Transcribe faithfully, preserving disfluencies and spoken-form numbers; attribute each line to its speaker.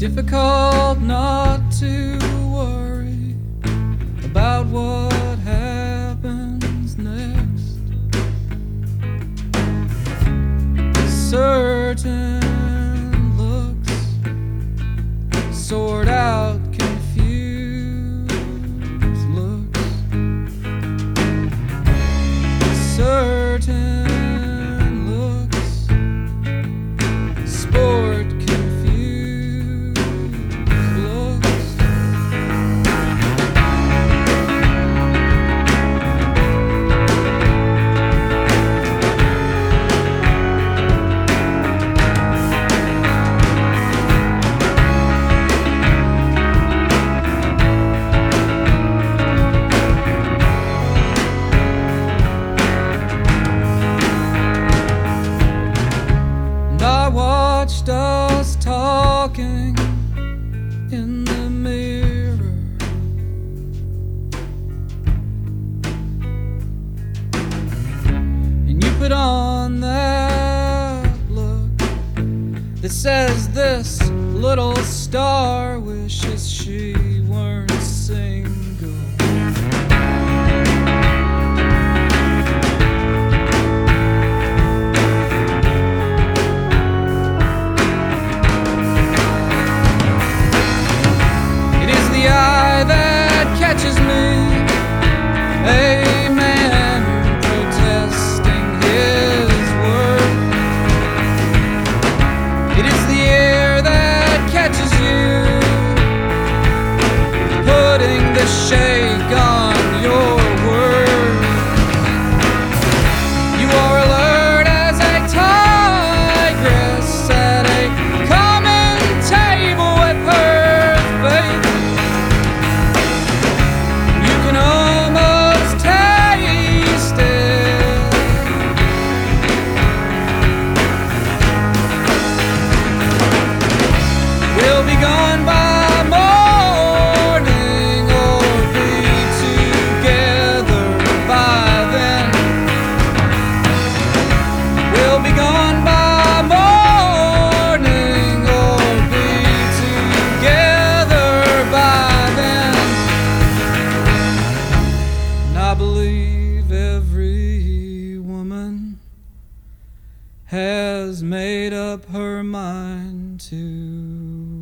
Speaker 1: difficult not to worry about what happens next. Certain looks sort out confused looks. Certain sport confused looks. And I watched us talking in the mirror, and you put on that look that says this little star wishes she weren't single. Catches me, a man protesting his worth. It is the air that catches you, putting the shake on your words. You are alert as a tigress at a common table with her fate. We'll be gone by morning, or be together by then. We'll be gone by morning, or be together by then. And I believe every woman has made up her mind to